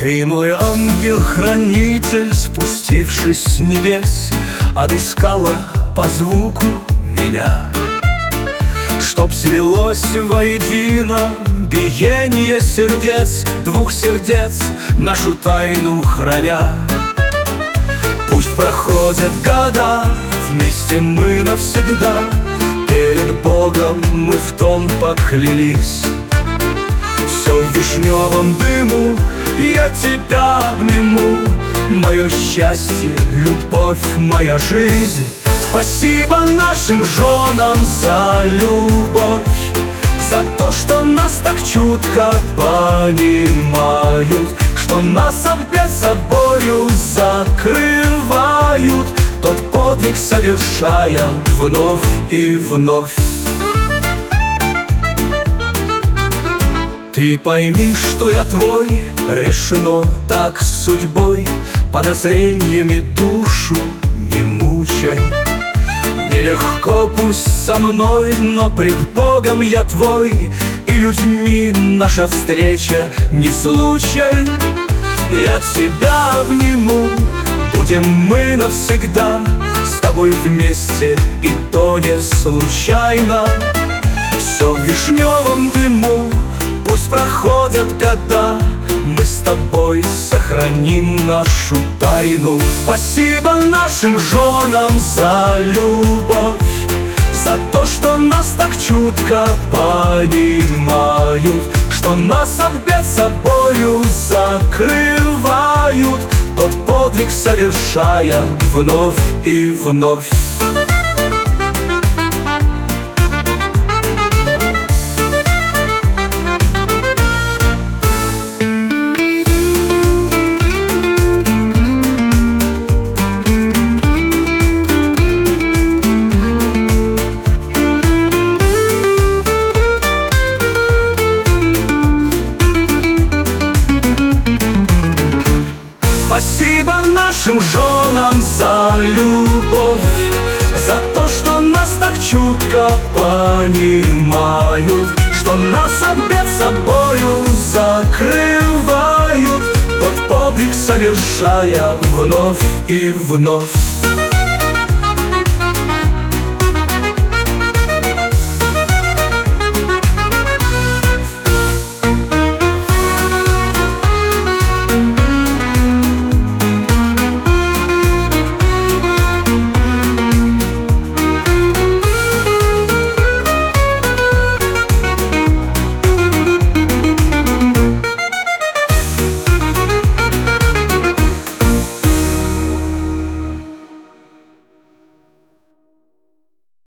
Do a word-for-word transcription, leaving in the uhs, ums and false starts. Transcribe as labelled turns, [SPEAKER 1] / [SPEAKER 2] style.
[SPEAKER 1] Ты мой ангел-хранитель, спустившись с небес, отыскала по звуку меня, чтоб свелось воедино биение сердец, двух сердец, нашу тайну храня. Пусть проходят года, вместе мы навсегда, перед Богом мы в том поклялись. Все в вишневом дыму, я тебя обниму, мое счастье, любовь, моя жизнь. Спасибо нашим женам за любовь, за то, что нас так чутко понимают, что нас обед собою закрывают, тот подвиг совершая вновь и вновь. Ты пойми, что я твой, решено так с судьбой, подозрениями душу не мучай. Нелегко пусть со мной, но пред Богом я твой, и людьми наша встреча не случай. Я тебя обниму, будем мы навсегда с тобой вместе, и то не случайно. Все в вишневом дыму, пусть проходят года, мы с тобой сохраним нашу тайну. Спасибо нашим женам за любовь, за то, что нас так чутко понимают, что нас от бед собою закрывают, тот подвиг совершая вновь и вновь. Спасибо нашим женам за любовь, за то, что нас так чутко понимают, что нас от бед собою закрывают, тот подвиг совершая вновь и вновь.